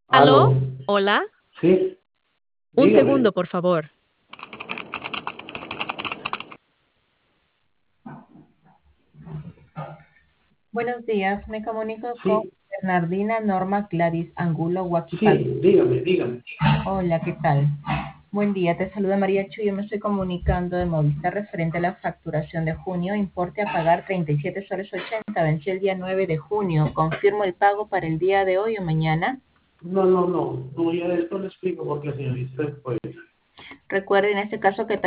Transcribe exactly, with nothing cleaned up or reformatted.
¿Aló? Aló, Hola. sí, Un dígame. segundo, por favor. Buenos días, me comunico con Sí, Bernardina Norma Gladys Angulo Huaquipal. sí, dígame, dígame. Hola, ¿qué tal? Buen día, te saluda María Chu. Yo me estoy comunicando de Movistar referente a la facturación de junio. Importe a pagar treinta y siete soles ochenta. Venció el día nueve de junio. Confirmo el pago para el día de hoy o mañana. No, no, no, no, ya esto le explico porque señorita, pues, Recuerde en este caso que